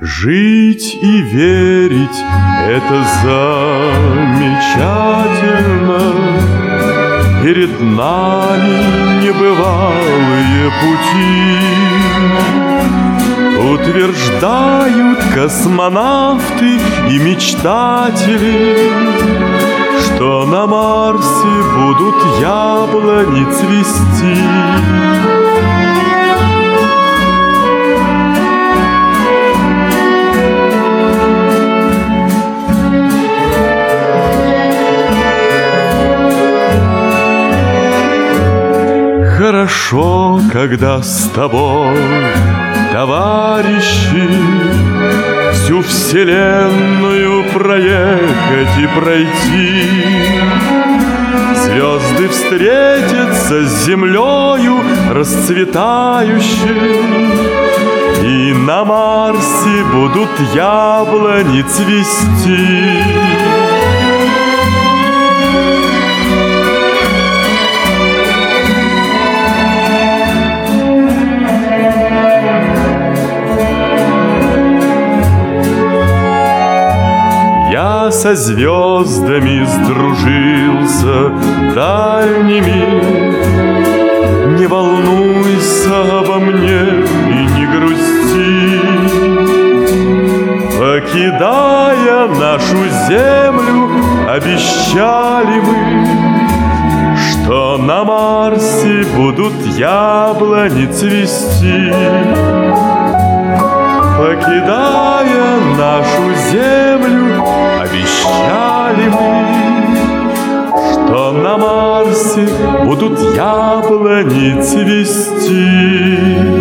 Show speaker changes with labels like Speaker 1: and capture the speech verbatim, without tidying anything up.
Speaker 1: Жить и верить — это замечательно. Перед нами небывалые пути. Утверждают космонавты и мечтатели, что на Марсе будут яблони цвести. Хорошо, когда с тобой, товарищи, всю вселенную проехать и пройти. Звезды встретятся с землею расцветающей, и на Марсе будут яблони цвести. Я со звездами сдружился дальними. Не волнуйся обо мне и не грусти. Покидая нашу землю, обещали мы, что на Марсе будут яблони цвести. Покидая нашу землю, обещали мы, что на Марсе будут яблони цвести.